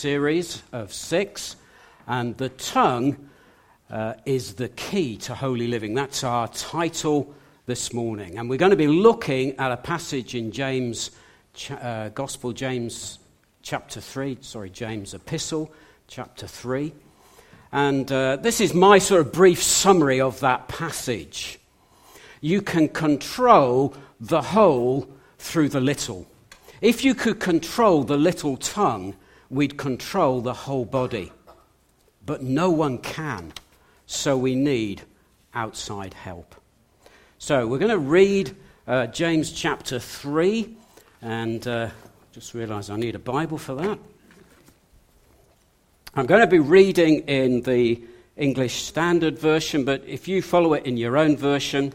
series of 6, and the tongue is the key to holy living. That's our title this morning. And we're going to be looking at a passage in James James Epistle, chapter 3. And this is my sort of brief summary of that passage. You can control the whole through the little. If you could control the little tongue, we'd control the whole body. But no one can, so we need outside help. So we're going to read James chapter 3, and just realised I need a Bible for that. I'm going to be reading in the English Standard Version, but if you follow it in your own version.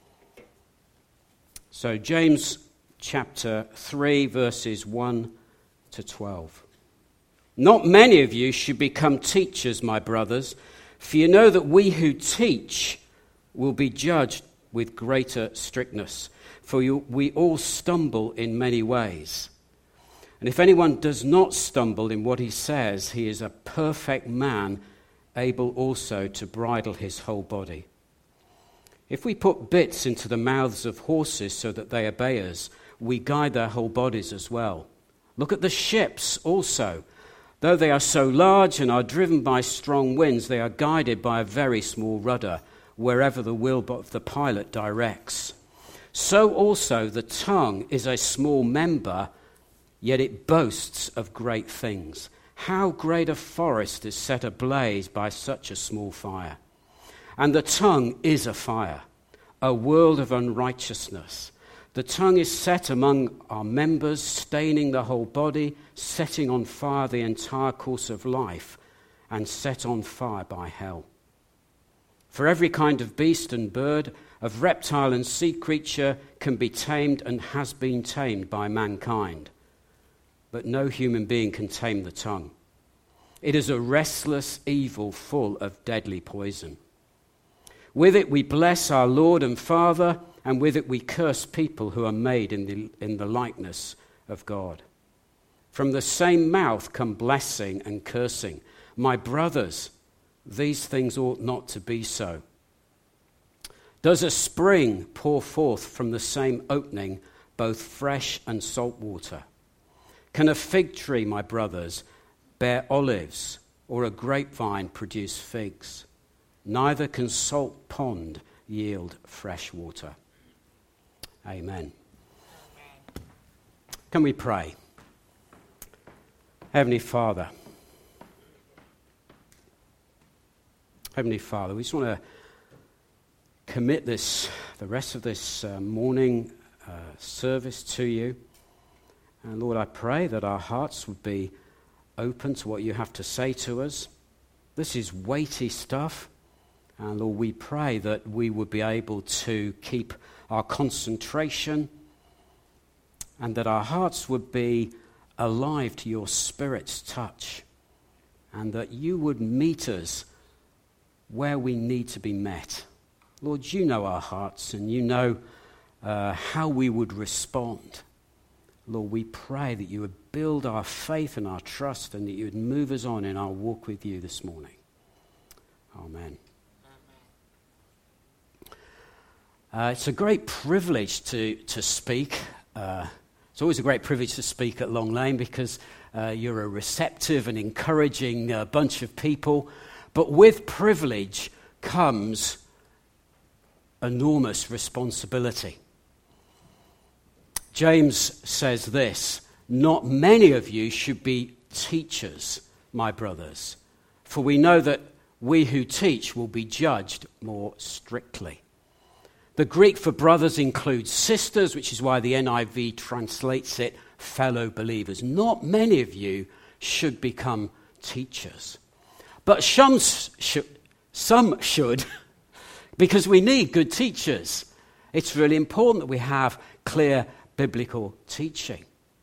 So James chapter 3, verses 1 to 12. Not many of you should become teachers, my brothers, for you know that we who teach will be judged with greater strictness. For we all stumble in many ways. And if anyone does not stumble in what he says, he is a perfect man, able also to bridle his whole body. If we put bits into the mouths of horses so that they obey us, we guide their whole bodies as well. Look at the ships also. Though they are so large and are driven by strong winds, they are guided by a very small rudder, wherever the will of the pilot directs. So also the tongue is a small member, yet it boasts of great things. How great a forest is set ablaze by such a small fire. And the tongue is a fire, a world of unrighteousness. The tongue is set among our members, staining the whole body, setting on fire the entire course of life, and set on fire by hell. For every kind of beast and bird, of reptile and sea creature can be tamed and has been tamed by mankind. But no human being can tame the tongue. It is a restless evil full of deadly poison. With it we bless our Lord and Father, and with it we curse people who are made in the likeness of God. From the same mouth come blessing and cursing. My brothers, these things ought not to be so. Does a spring pour forth from the same opening both fresh and salt water? Can a fig tree, my brothers, bear olives, or a grapevine produce figs? Neither can salt pond yield fresh water. Amen. Can we pray? Heavenly Father, we just want to commit the rest of this morning service to you. And Lord, I pray that our hearts would be open to what you have to say to us. This is weighty stuff. And Lord, we pray that we would be able to keep our concentration and that our hearts would be alive to your Spirit's touch and that you would meet us where we need to be met. Lord, you know our hearts and you know how we would respond. Lord, we pray that you would build our faith and our trust and that you would move us on in our walk with you this morning. Amen. It's a great privilege to speak. It's always a great privilege to speak at Long Lane because you're a receptive and encouraging bunch of people. But with privilege comes enormous responsibility. James says this, not many of you should be teachers, my brothers, for we know that we who teach will be judged more strictly. The Greek for brothers includes sisters, which is why the NIV translates it fellow believers. Not many of you should become teachers. But some should, because we need good teachers. It's really important that we have clear biblical teaching.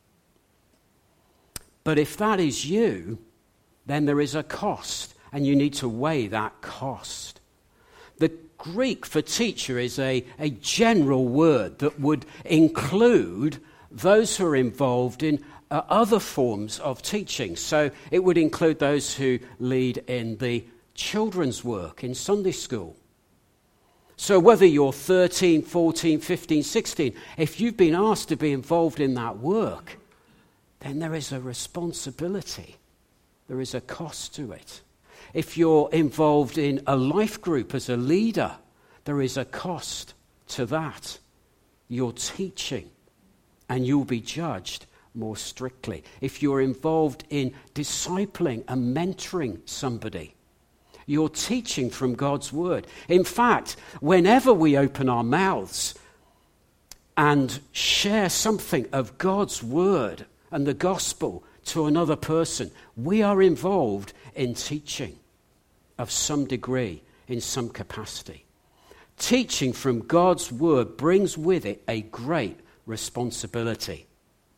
But if that is you, then there is a cost, and you need to weigh that cost. The Greek for teacher is a general word that would include those who are involved in other forms of teaching. So it would include those who lead in the children's work in Sunday school. So whether you're 13, 14, 15, 16, if you've been asked to be involved in that work, then there is a responsibility. There is a cost to it. If you're involved in a life group as a leader, there is a cost to that. You're teaching, and you'll be judged more strictly. If you're involved in discipling and mentoring somebody, you're teaching from God's word. In fact, whenever we open our mouths and share something of God's word and the gospel to another person, we are involved in teaching of some degree, in some capacity. Teaching from God's word brings with it a great responsibility.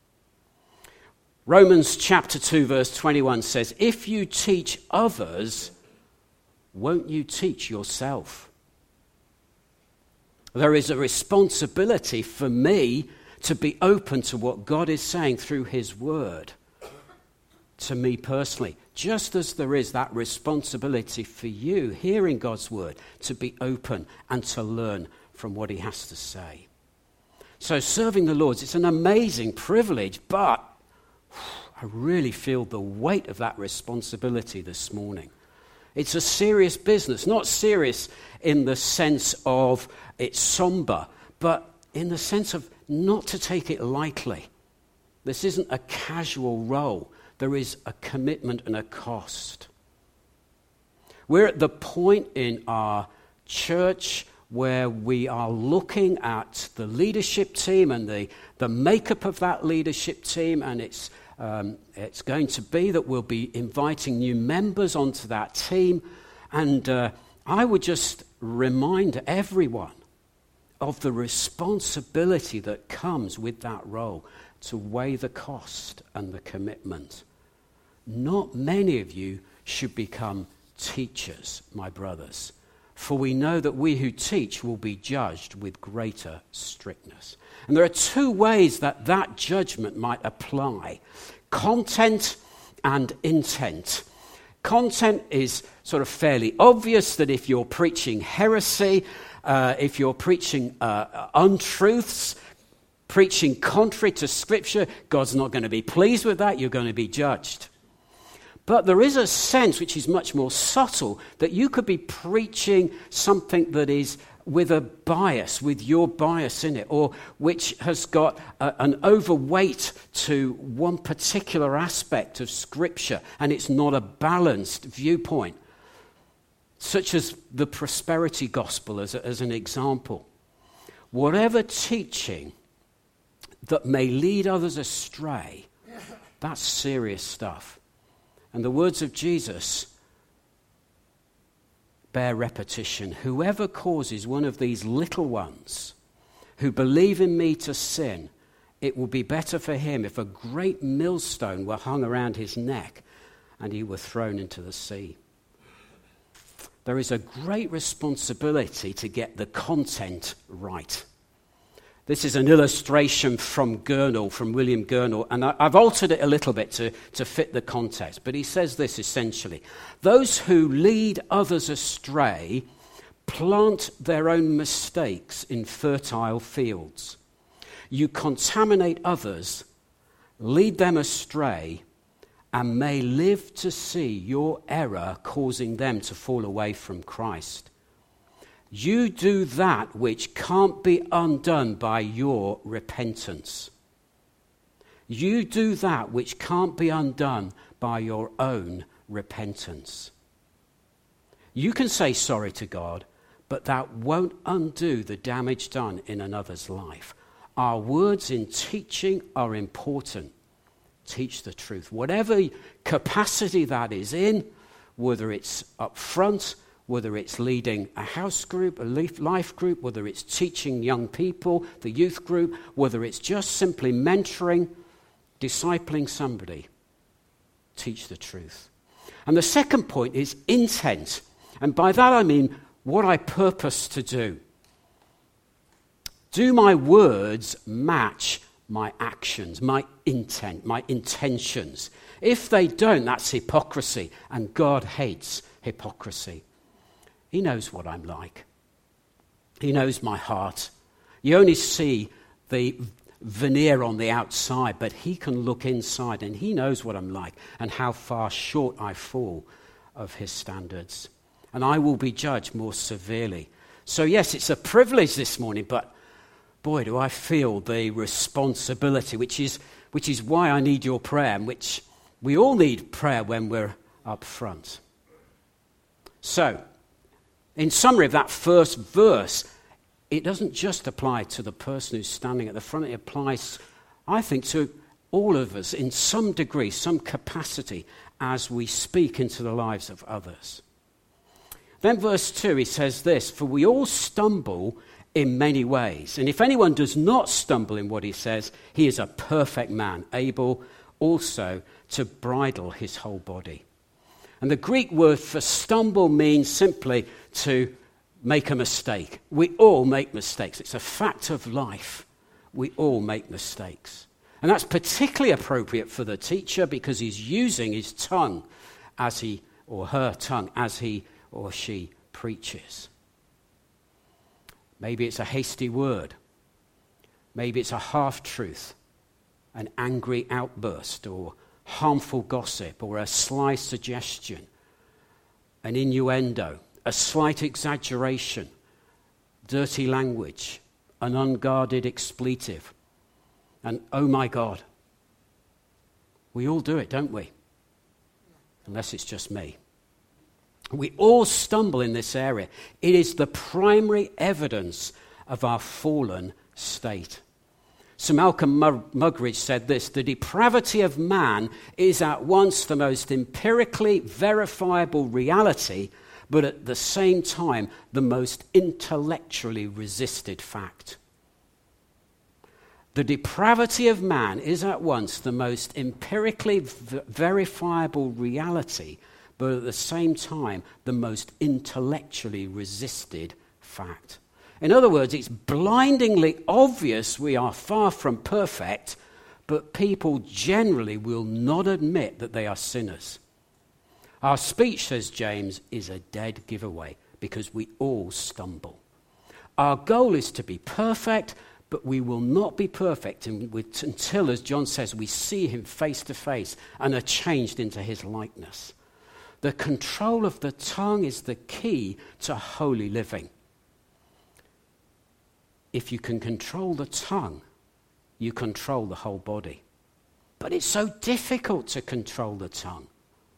Romans chapter 2 verse 21 says, "If you teach others, won't you teach yourself?" There is a responsibility for me to be open to what God is saying through his word to me personally, just as there is that responsibility for you hearing God's word to be open and to learn from what he has to say. So serving the Lord, it's an amazing privilege, but I really feel the weight of that responsibility this morning. It's a serious business, not serious in the sense of it's somber, but in the sense of not to take it lightly. This isn't a casual role. There is a commitment and a cost. We're at the point in our church where we are looking at the leadership team and the makeup of that leadership team, and it's going to be that we'll be inviting new members onto that team. And I would just remind everyone of the responsibility that comes with that role to weigh the cost and the commitment. Not many of you should become teachers, my brothers, for we know that we who teach will be judged with greater strictness. And there are two ways that that judgment might apply: content and intent. Content is sort of fairly obvious, that if you're preaching heresy, if you're preaching untruths, preaching contrary to Scripture, God's not going to be pleased with that. You're going to be judged. But there is a sense, which is much more subtle, that you could be preaching something that is with a bias, with your bias in it, or which has got an overweight to one particular aspect of Scripture, and it's not a balanced viewpoint, such as the prosperity gospel as an example. Whatever teaching that may lead others astray, that's serious stuff. And the words of Jesus bear repetition. Whoever causes one of these little ones who believe in me to sin, it will be better for him if a great millstone were hung around his neck and he were thrown into the sea. There is a great responsibility to get the content right. This is an illustration from Gurnall, from William Gurnall, and I've altered it a little bit to fit the context. But he says this essentially: those who lead others astray plant their own mistakes in fertile fields. You contaminate others, lead them astray, and may live to see your error causing them to fall away from Christ. You do that which can't be undone by your repentance. You do that which can't be undone by your own repentance. You can say sorry to God, but that won't undo the damage done in another's life. Our words in teaching are important. Teach the truth. Whatever capacity that is in, whether it's up front, whether it's leading a house group, a life group, whether it's teaching young people, the youth group, whether it's just simply mentoring, discipling somebody, teach the truth. And the second point is intent. And by that I mean what I purpose to do. Do my words match my actions, my intent, my intentions. If they don't, that's hypocrisy, and God hates hypocrisy. He knows what I'm like. He knows my heart. You only see the veneer on the outside, but he can look inside, and he knows what I'm like and how far short I fall of his standards. And I will be judged more severely. So yes, it's a privilege this morning, but boy, do I feel the responsibility, which is why I need your prayer, and which we all need prayer when we're up front. So, in summary of that first verse, it doesn't just apply to the person who's standing at the front. It applies, I think, to all of us in some degree, some capacity, as we speak into the lives of others. Then verse 2, he says this, "For we all stumble in many ways. And if anyone does not stumble in what he says, he is a perfect man, able also to bridle his whole body." And the Greek word for stumble means simply to make a mistake. We all make mistakes. It's a fact of life. We all make mistakes. And that's particularly appropriate for the teacher because he's using his tongue as he, or her tongue, as he or she preaches. Maybe it's a hasty word. Maybe it's a half-truth, an angry outburst, or harmful gossip, or a sly suggestion, an innuendo, a slight exaggeration, dirty language, an unguarded expletive, and oh my God. We all do it, don't we? Unless it's just me. We all stumble in this area. It is the primary evidence of our fallen state. Sir Malcolm Muggeridge said this, "The depravity of man is at once the most empirically verifiable reality, but at the same time the most intellectually resisted fact." The depravity of man is at once the most empirically verifiable reality, but at the same time, the most intellectually resisted fact. In other words, it's blindingly obvious we are far from perfect, but people generally will not admit that they are sinners. Our speech, says James, is a dead giveaway because we all stumble. Our goal is to be perfect, but we will not be perfect until, as John says, we see him face to face and are changed into his likeness. The control of the tongue is the key to holy living. If you can control the tongue, you control the whole body. But it's so difficult to control the tongue.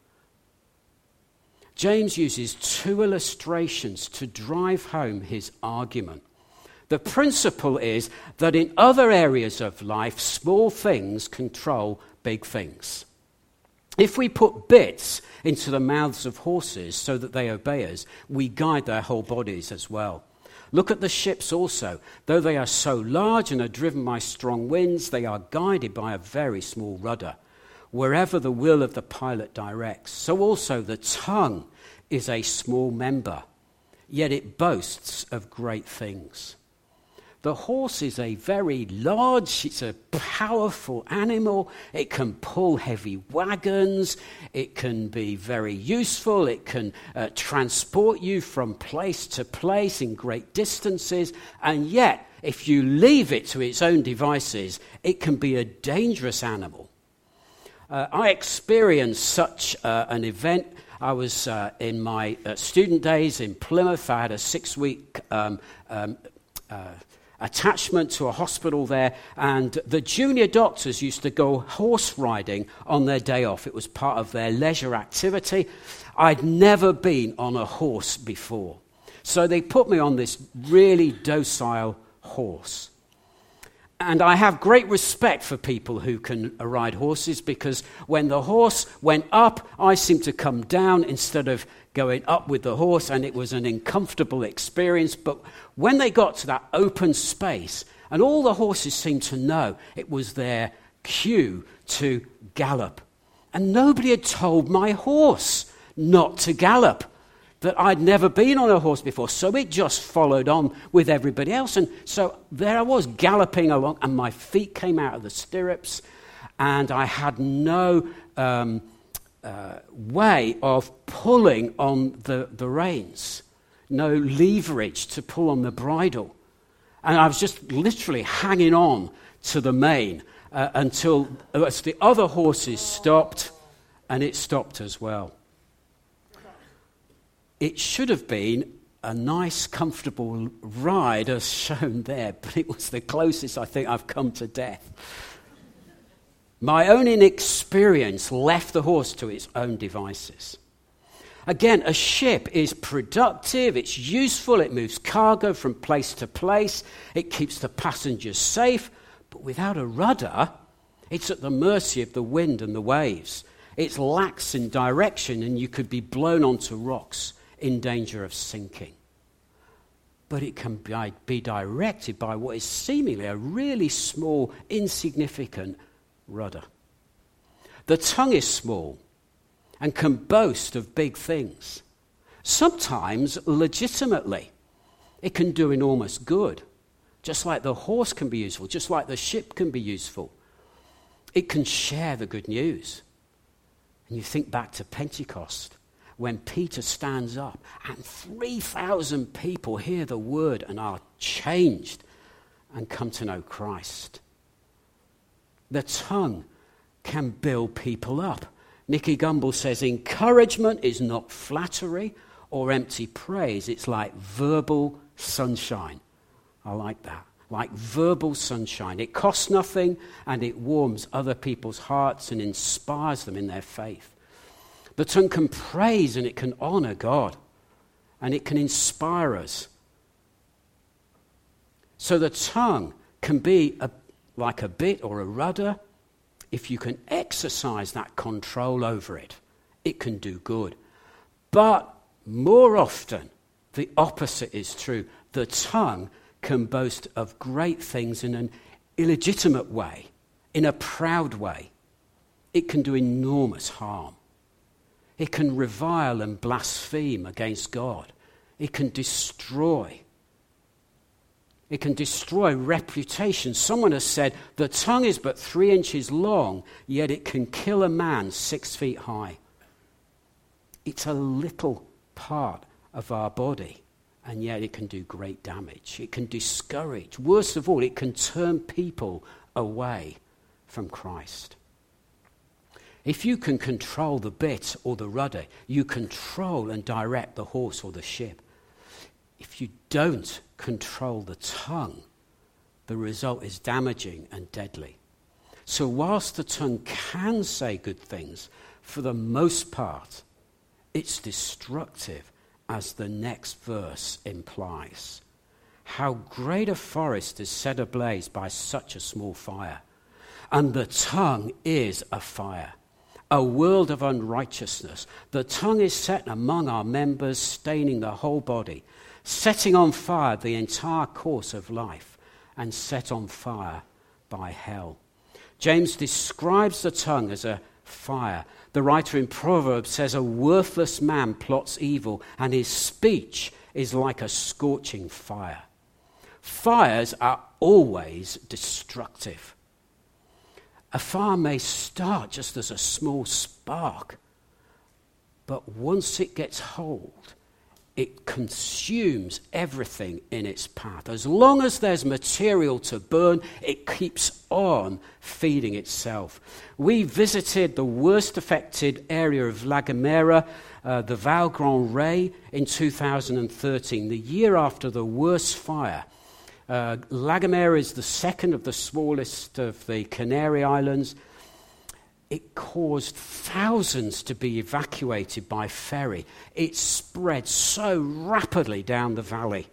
James uses two illustrations to drive home his argument. The principle is that in other areas of life, small things control big things. If we put bits into the mouths of horses so that they obey us, we guide their whole bodies as well. Look at the ships also. Though they are so large and are driven by strong winds, they are guided by a very small rudder, wherever the will of the pilot directs. So also the tongue is a small member, yet it boasts of great things. The horse is a very large, it's a powerful animal. It can pull heavy wagons. It can be very useful. It can transport you from place to place in great distances. And yet, if you leave it to its own devices, it can be a dangerous animal. I experienced such an event. I was in my student days in Plymouth. I had a 6-week attachment to a hospital there, and the junior doctors used to go horse riding on their day off. It was part of their leisure activity. I'd never been on a horse before. So they put me on this really docile horse. And I have great respect for people who can ride horses, because when the horse went up, I seemed to come down instead of going up with the horse, and it was an uncomfortable experience. But when they got to that open space, and all the horses seemed to know it was their cue to gallop. And nobody had told my horse not to gallop. that I'd never been on a horse before. So it just followed on with everybody else. And so there I was galloping along, and my feet came out of the stirrups, and I had no way of pulling on the reins, no leverage to pull on the bridle. And I was just literally hanging on to the mane until as the other horses stopped, and it stopped as well. It should have been a nice, comfortable ride as shown there, but it was the closest I think I've come to death. My own inexperience left the horse to its own devices. Again, a ship is productive, it's useful, it moves cargo from place to place, it keeps the passengers safe, but without a rudder, it's at the mercy of the wind and the waves. It's lax in direction, and you could be blown onto rocks in danger of sinking. But it can be directed by what is seemingly a really small, insignificant rudder. The tongue is small and can boast of big things. Sometimes, legitimately, it can do enormous good, just like the horse can be useful, just like the ship can be useful. It can share the good news. And you think back to Pentecost, when Peter stands up and 3,000 people hear the word and are changed and come to know Christ. The tongue can build people up. Nicky Gumbel says, encouragement is not flattery or empty praise. It's like verbal sunshine. I like that. Like verbal sunshine. It costs nothing, and it warms other people's hearts and inspires them in their faith. The tongue can praise and it can honor God, and it can inspire us. So the tongue can be like a bit or a rudder. If you can exercise that control over it, it can do good. But more often, the opposite is true. The tongue can boast of great things in an illegitimate way, in a proud way. It can do enormous harm. It can revile and blaspheme against God. It can destroy. It can destroy reputation. Someone has said, the tongue is but 3 inches long, yet it can kill a man 6 feet high. It's a little part of our body, and yet it can do great damage. It can discourage. Worst of all, it can turn people away from Christ. If you can control the bit or the rudder, you control and direct the horse or the ship. If you don't control the tongue, the result is damaging and deadly. So whilst the tongue can say good things, for the most part, it's destructive, as the next verse implies. How great a forest is set ablaze by such a small fire. And the tongue is a fire, a world of unrighteousness. The tongue is set among our members, staining the whole body, setting on fire the entire course of life, and set on fire by hell. James describes the tongue as a fire. The writer in Proverbs says a worthless man plots evil, and his speech is like a scorching fire. Fires are always destructive. A fire may start just as a small spark, but once it gets hold, it consumes everything in its path. As long as there's material to burn, it keeps on feeding itself. We visited the worst affected area of La Gomera, the Val Grand Rey, in 2013, the year after the worst fire. La Gomera is the second of the smallest of the Canary Islands. It caused thousands to be evacuated by ferry. It spread so rapidly down the valley.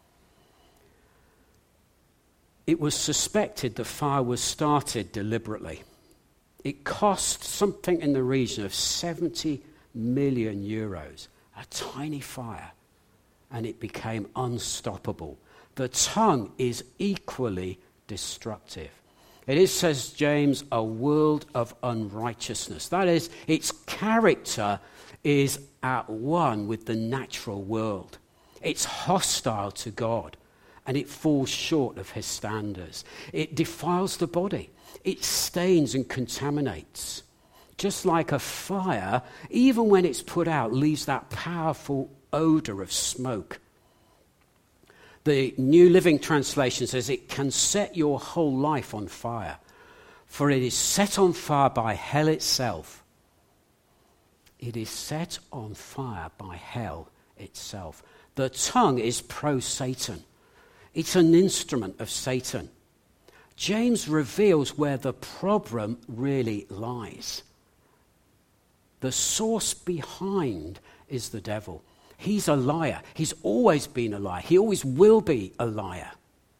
It was suspected the fire was started deliberately. It cost something in the region of 70 million euros, a tiny fire, and it became unstoppable. The tongue is equally destructive. It is, says James, a world of unrighteousness. That is, its character is at one with the natural world. It's hostile to God, and it falls short of his standards. It defiles the body. It stains and contaminates. Just like a fire, even when it's put out, leaves that powerful odor of smoke. The New Living Translation says it can set your whole life on fire, for it is set on fire by hell itself. It is set on fire by hell itself. The tongue is pro-Satan. It's an instrument of Satan. James reveals where the problem really lies. The source behind is the devil. He's a liar. He's always been a liar. He always will be a liar.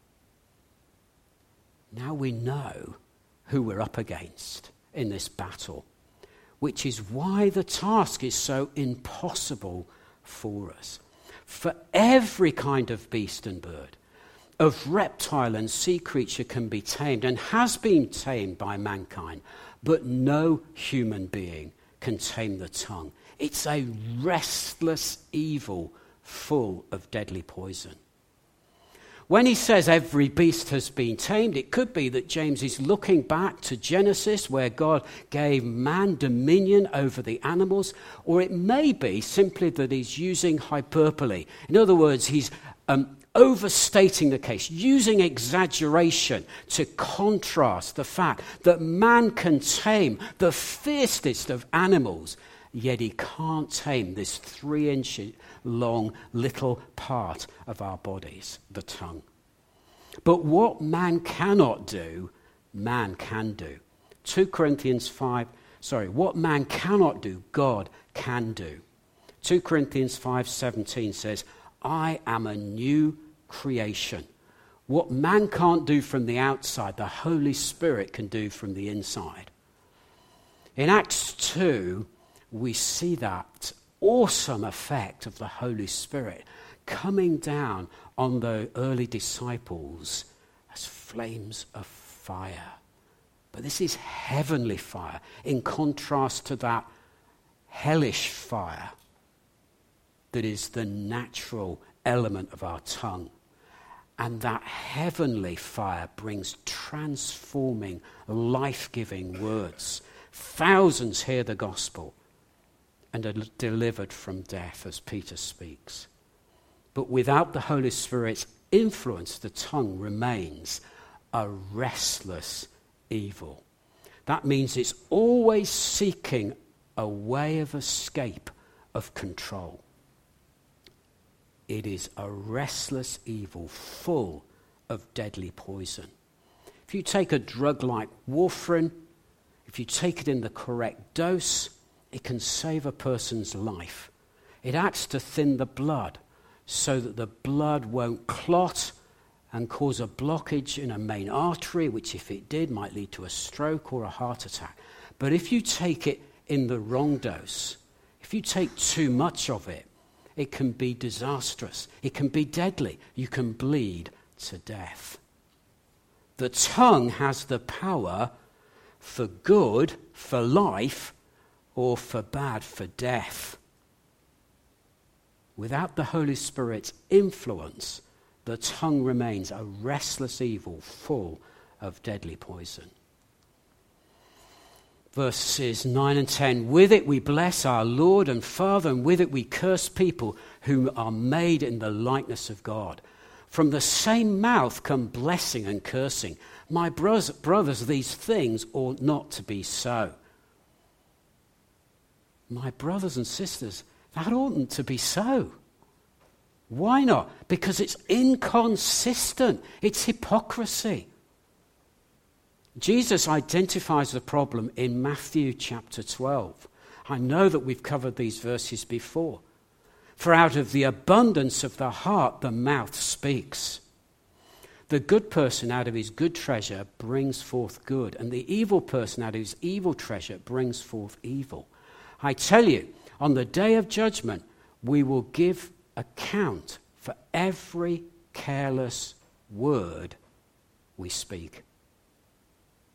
Now we know who we're up against in this battle, which is why the task is so impossible for us. For every kind of beast and bird, of reptile and sea creature can be tamed and has been tamed by mankind, but no human being can tame the tongue. It's a restless evil full of deadly poison. When he says every beast has been tamed, it could be that James is looking back to Genesis, where God gave man dominion over the animals, or it may be simply that he's using hyperbole. In other words, he's overstating the case, using exaggeration to contrast the fact that man can tame the fiercest of animals, yet he can't tame this 3-inch long little part of our bodies, the tongue. But what man cannot do, man can do. What man cannot do, God can do. 2 Corinthians 5:17 says, I am a new creation. What man can't do from the outside, the Holy Spirit can do from the inside. In Acts 2, we see that awesome effect of the Holy Spirit coming down on the early disciples as flames of fire. But this is heavenly fire in contrast to that hellish fire that is the natural element of our tongue. And that heavenly fire brings transforming, life-giving words. Thousands hear the gospel and are delivered from death, as Peter speaks. But without the Holy Spirit's influence, the tongue remains a restless evil. That means it's always seeking a way of escape of control. It is a restless evil full of deadly poison. If you take a drug like warfarin, if you take it in the correct dose, it can save a person's life. It acts to thin the blood so that the blood won't clot and cause a blockage in a main artery, which if it did might lead to a stroke or a heart attack. But if you take it in the wrong dose, if you take too much of it, it can be disastrous. It can be deadly. You can bleed to death. The tongue has the power for good, for life, or for bad, for death. Without the Holy Spirit's influence, the tongue remains a restless evil full of deadly poison. Verses 9 and 10, with it we bless our Lord and Father, and with it we curse people who are made in the likeness of God. From the same mouth come blessing and cursing. My brothers, these things ought not to be so. My brothers and sisters, that oughtn't to be so. Why not? Because it's inconsistent. It's hypocrisy. Jesus identifies the problem in Matthew chapter 12. I know that we've covered these verses before. For out of the abundance of the heart, the mouth speaks. The good person out of his good treasure brings forth good, and the evil person out of his evil treasure brings forth evil. I tell you, on the day of judgment, we will give account for every careless word we speak.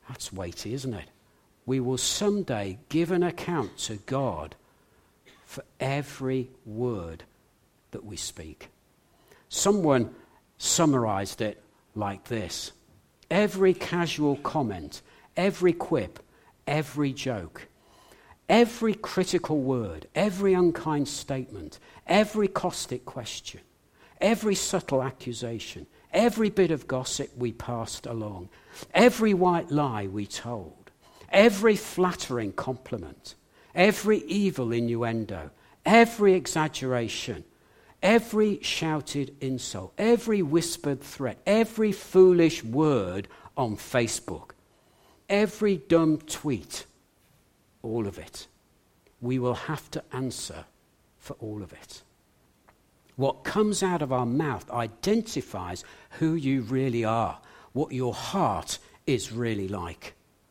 That's weighty, isn't it? We will someday give an account to God for every word that we speak. Someone summarized it like this: every casual comment, every quip, every joke, every critical word, every unkind statement, every caustic question, every subtle accusation, every bit of gossip we passed along, every white lie we told, every flattering compliment, every evil innuendo, every exaggeration, every shouted insult, every whispered threat, every foolish word on Facebook, every dumb tweet, all of it. We will have to answer for all of it. What comes out of our mouth identifies who you really are, what your heart is really like.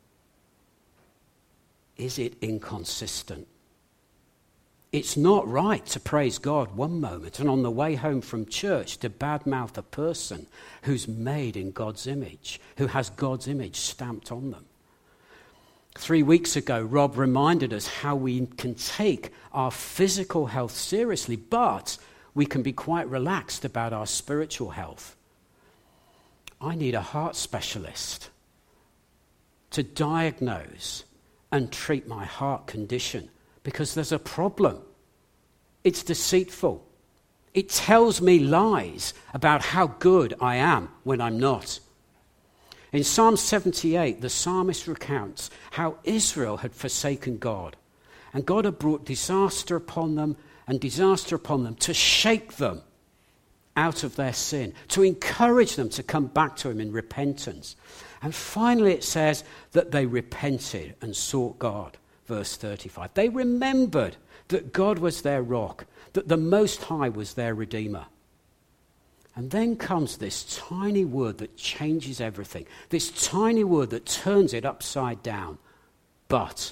Is it inconsistent? It's not right to praise God one moment and on the way home from church to badmouth a person who's made in God's image, who has God's image stamped on them. 3 weeks ago, Rob reminded us how we can take our physical health seriously, but we can be quite relaxed about our spiritual health. I need a heart specialist to diagnose and treat my heart condition because there's a problem. It's deceitful. It tells me lies about how good I am when I'm not. In Psalm 78, the psalmist recounts how Israel had forsaken God, and God had brought disaster upon them to shake them out of their sin, to encourage them to come back to him in repentance. And finally it says that they repented and sought God. Verse 35. They remembered that God was their rock, that the Most High was their Redeemer. And then comes this tiny word that changes everything, this tiny word that turns it upside down. But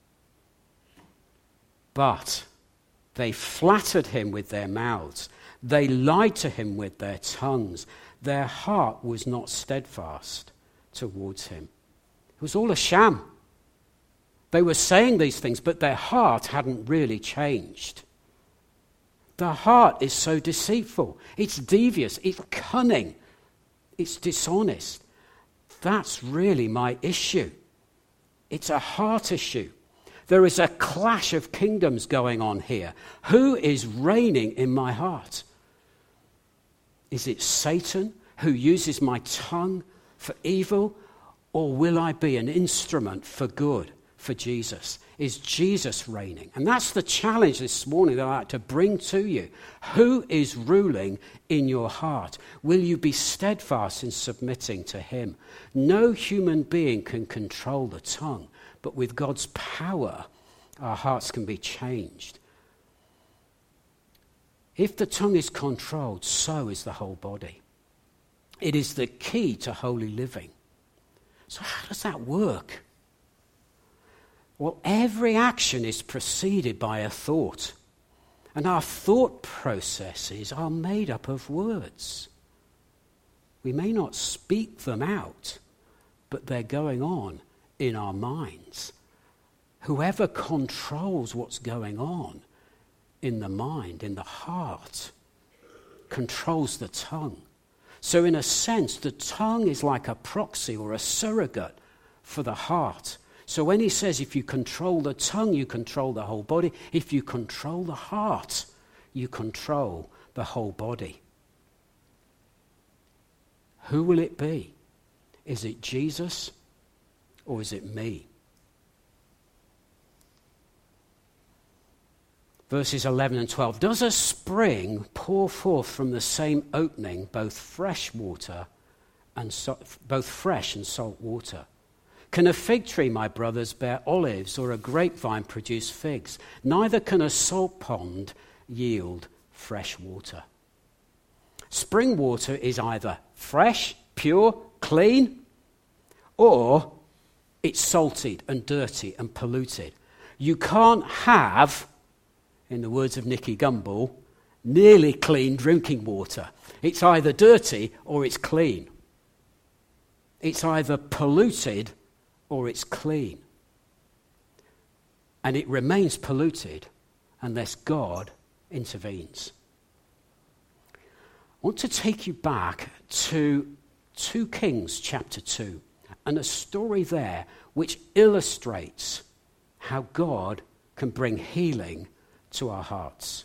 they flattered him with their mouths. They lied to him with their tongues. Their heart was not steadfast towards him. It was all a sham. They were saying these things, but their heart hadn't really changed. The heart is so deceitful. It's devious. It's cunning. It's dishonest. That's really my issue. It's a heart issue. There is a clash of kingdoms going on here. Who is reigning in my heart? Is it Satan who uses my tongue for evil, or will I be an instrument for good for Jesus? Is Jesus reigning? And that's the challenge this morning that I'd like to bring to you. Who is ruling in your heart? Will you be steadfast in submitting to him? No human being can control the tongue, but with God's power, our hearts can be changed. If the tongue is controlled, so is the whole body. It is the key to holy living. So how does that work? Well, every action is preceded by a thought. And our thought processes are made up of words. We may not speak them out, but they're going on in our minds. Whoever controls what's going on in the mind, in the heart, controls the tongue. So in a sense, the tongue is like a proxy or a surrogate for the heart. So when he says if you control the tongue, you control the whole body. If you control the heart, you control the whole body. Who will it be? Is it Jesus or is it me? Verses 11 and 12. Does a spring pour forth from the same opening both fresh and salt water? Can a fig tree, my brothers, bear olives, or a grapevine produce figs? Neither can a salt pond yield fresh water. Spring water is either fresh, pure, clean, or it's salted and dirty and polluted. You can't have, in the words of Nicky Gumbel, nearly clean drinking water. It's either dirty or it's clean. It's either polluted or it's clean. And it remains polluted unless God intervenes. I want to take you back to 2 Kings chapter 2 and a story there which illustrates how God can bring healing to our hearts.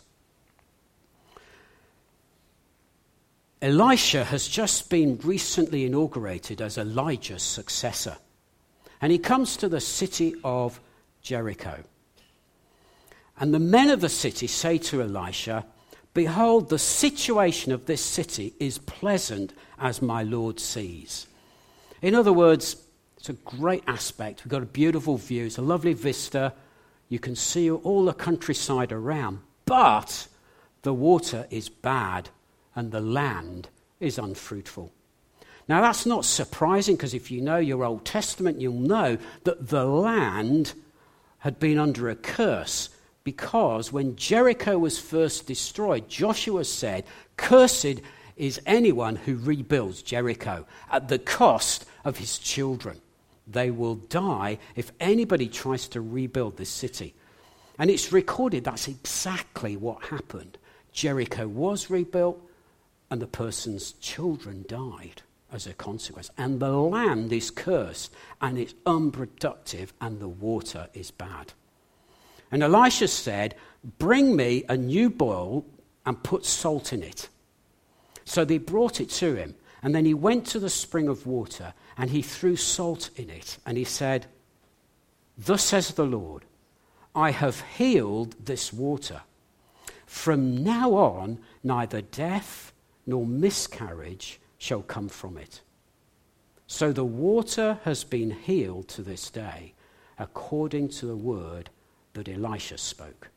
Elisha has just been recently inaugurated as Elijah's successor. And he comes to the city of Jericho. And the men of the city say to Elisha, "Behold, the situation of this city is pleasant as my Lord sees." In other words, it's a great aspect. We've got a beautiful view. It's a lovely vista. You can see all the countryside around. But the water is bad and the land is unfruitful. Now, that's not surprising, because if you know your Old Testament, you'll know that the land had been under a curse, because when Jericho was first destroyed, Joshua said, "Cursed is anyone who rebuilds Jericho at the cost of his children. They will die if anybody tries to rebuild this city." And it's recorded that's exactly what happened. Jericho was rebuilt, and the person's children died as a consequence. And the land is cursed, and it's unproductive, and the water is bad. And Elisha said, "Bring me a new bowl and put salt in it." So they brought it to him, and then he went to the spring of water, and he threw salt in it, and he said, "Thus says the Lord, I have healed this water. From now on, neither death nor miscarriage shall come from it." So the water has been healed to this day, according to the word that Elisha spoke.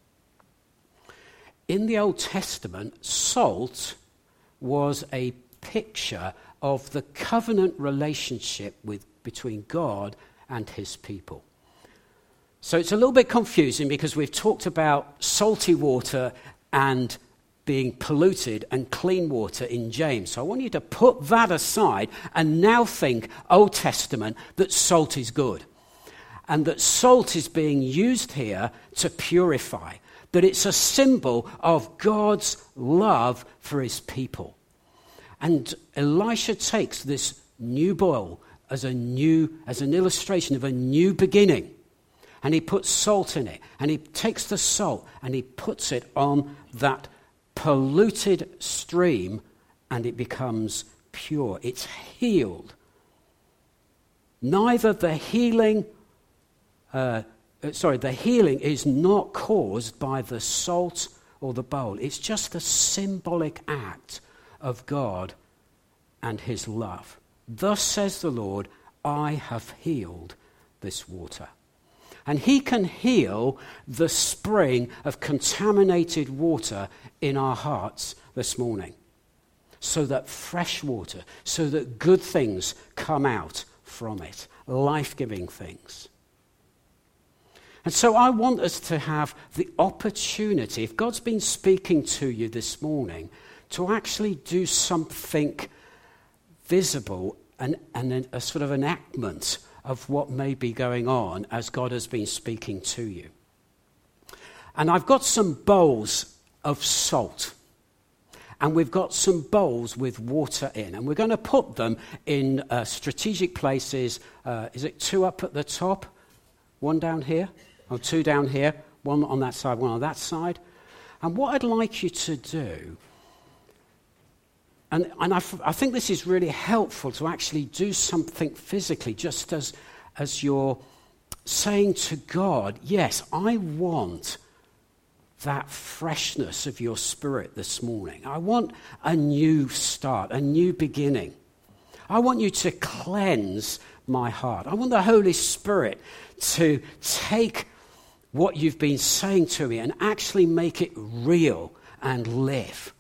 In the Old Testament, salt was a picture of the covenant relationship between God and his people. So it's a little bit confusing, because we've talked about salty water and being polluted and clean water in James. So I want you to put that aside and now think Old Testament, that salt is good. And that salt is being used here to purify. That it's a symbol of God's love for his people. And Elisha takes this new bowl as an illustration of a new beginning. And he puts salt in it. And he takes the salt and he puts it on that polluted stream, and it becomes pure. It's healed. The healing is not caused by the salt or the bowl. It's just a symbolic act of God and his love. Thus says the Lord, I have healed this water. And he can heal the spring of contaminated water in our hearts this morning, so that fresh water, so that good things come out from it, life-giving things. And so I want us to have the opportunity, if God's been speaking to you this morning, to actually do something visible and a sort of enactment of what may be going on as God has been speaking to you. And I've got some bowls of salt. And we've got some bowls with water in. And we're going to put them in strategic places. Is it 2 up at the top? 1 down here? Or 2 down here? 1 on that side, 1 on that side. And what I'd like you to do, and I think this is really helpful to actually do something physically, just as you're saying to God, yes, I want that freshness of your spirit this morning. I want a new start, a new beginning. I want you to cleanse my heart. I want the Holy Spirit to take what you've been saying to me and actually make it real and live.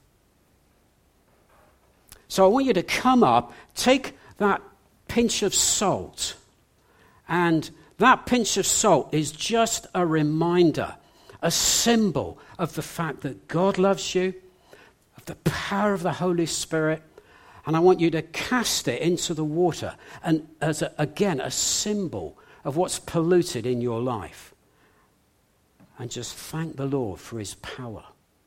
So I want you to come up, take that pinch of salt, and that pinch of salt is just a reminder, a symbol of the fact that God loves you, of the power of the Holy Spirit, And I want you to cast it into the water, and as, a symbol of what's polluted in your life. And just thank the Lord for his power.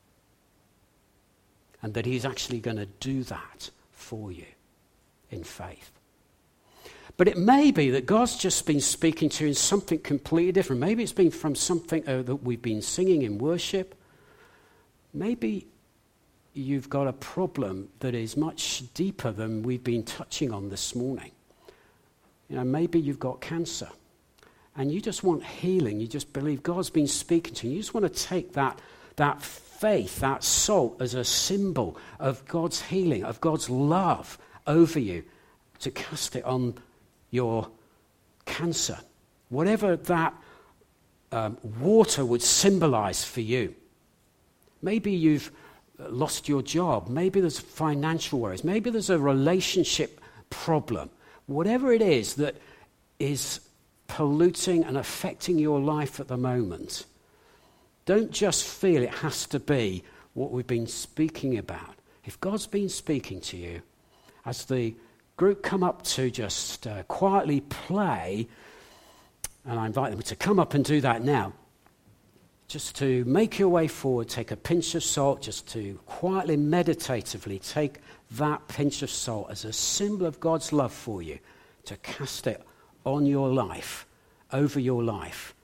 And that he's actually going to do that for you in faith. But it may be that God's just been speaking to you in something completely different. Maybe it's been from something that we've been singing in worship. Maybe you've got a problem that is much deeper than we've been touching on this morning. Maybe you've got cancer and you just want healing. You just believe God's been speaking to you. You just want to take that faith, that salt, as a symbol of God's healing, of God's love over you, to cast it on your cancer. Whatever that water would symbolize for you. Maybe you've lost your job. Maybe there's financial worries. Maybe there's a relationship problem. Whatever it is that is polluting and affecting your life at the moment, don't just feel it has to be what we've been speaking about. If God's been speaking to you, as the group come up to just quietly play, and I invite them to come up and do that now, just to make your way forward, take a pinch of salt, just to quietly, meditatively take that pinch of salt as a symbol of God's love for you, to cast it on your life, over your life.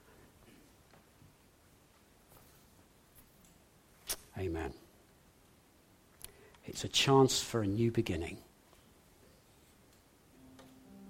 Amen. It's a chance for a new beginning.